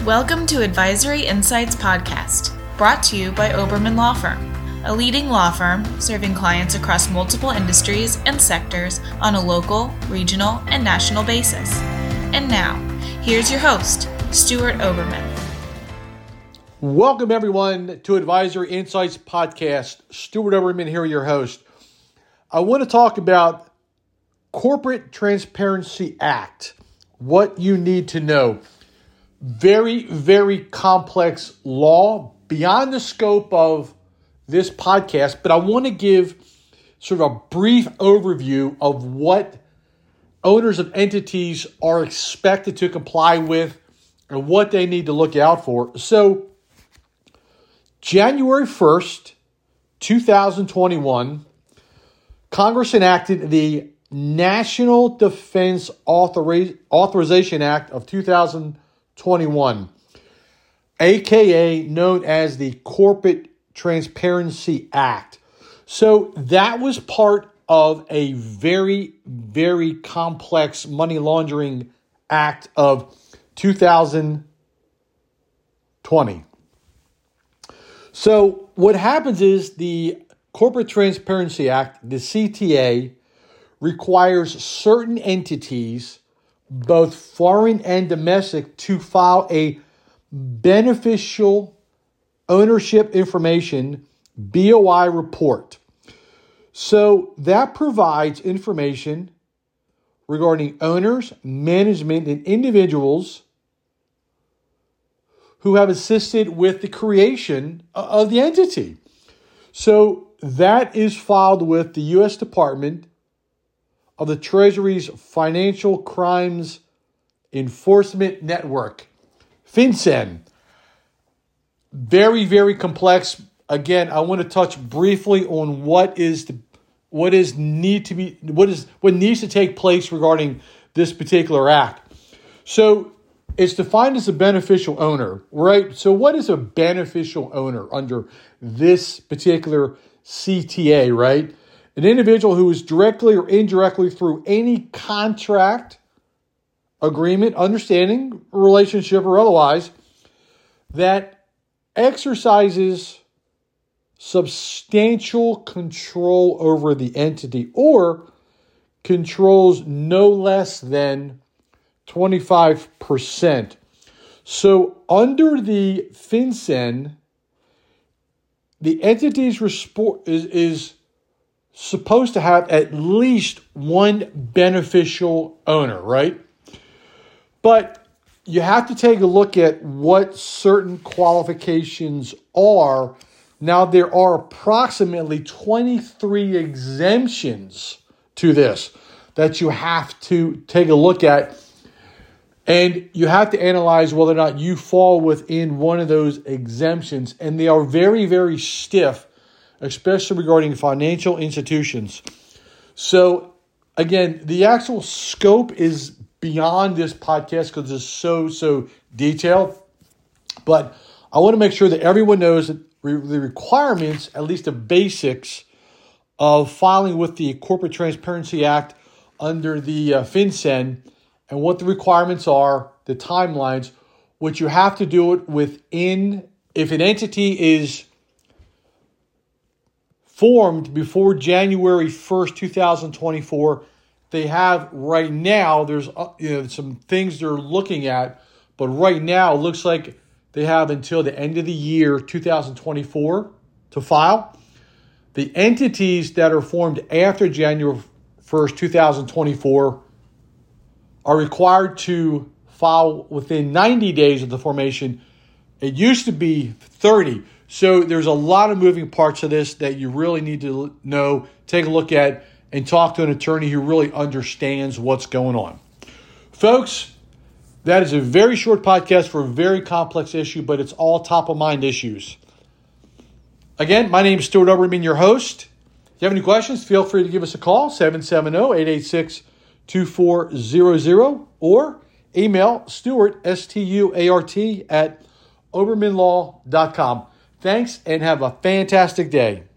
Welcome to Advisory Insights Podcast, brought to you by Oberman Law Firm, a leading law firm serving clients across multiple industries and sectors on a local, regional, and national basis. And now, here's your host, Stuart Oberman. Welcome, everyone, to Advisory Insights Podcast. Stuart Oberman here, your host. I want to talk about Corporate Transparency Act, what you need to know. Very, very complex law beyond the scope of this podcast, but I want to give sort of a brief overview of what owners of entities are expected to comply with and what they need to look out for. So, January 1st, 2021, Congress enacted the National Defense Authorization Act of 2021, aka known as the Corporate Transparency Act. So that was part of a very, very complex money laundering act of 2020. So what happens is the Corporate Transparency Act, the CTA, requires certain entities, both foreign and domestic, to file a beneficial ownership information, BOI report. So that provides information regarding owners, management, and individuals who have assisted with the creation of the entity. So that is filed with the U.S. Department of the Treasury's Financial Crimes Enforcement Network, FinCEN. Very, very complex. Again, I want to touch briefly on what needs to take place regarding this particular act. So it's defined as a beneficial owner, right? So what is a beneficial owner under this particular CTA, right? An individual who is directly or indirectly through any contract, agreement, understanding, relationship, or otherwise, that exercises substantial control over the entity or controls no less than 25%. So under the FinCEN, the entity's is supposed to have at least one beneficial owner, right? But you have to take a look at what certain qualifications are. Now, there are approximately 23 exemptions to this that you have to take a look at. And you have to analyze whether or not you fall within one of those exemptions. And they are very, very stiff, especially regarding financial institutions. So, again, the actual scope is beyond this podcast because it's so detailed. But I want to make sure that everyone knows that the requirements, at least the basics, of filing with the Corporate Transparency Act under the FinCEN, and what the requirements are, the timelines, which you have to do it within, if an entity is formed before January 1st, 2024, they have right now, there's some things they're looking at, but right now it looks like they have until the end of the year, 2024, to file. The entities that are formed after January 1st, 2024 are required to file within 90 days of the formation. It used to be 30. So there's a lot of moving parts of this that you really need to know, take a look at, and talk to an attorney who really understands what's going on. Folks, that is a very short podcast for a very complex issue, but it's all top of mind issues. Again, my name is Stuart Oberman, your host. If you have any questions, feel free to give us a call, 770-886-2400, or email Stuart, Stuart, at obermanlaw.com. Thanks and have a fantastic day.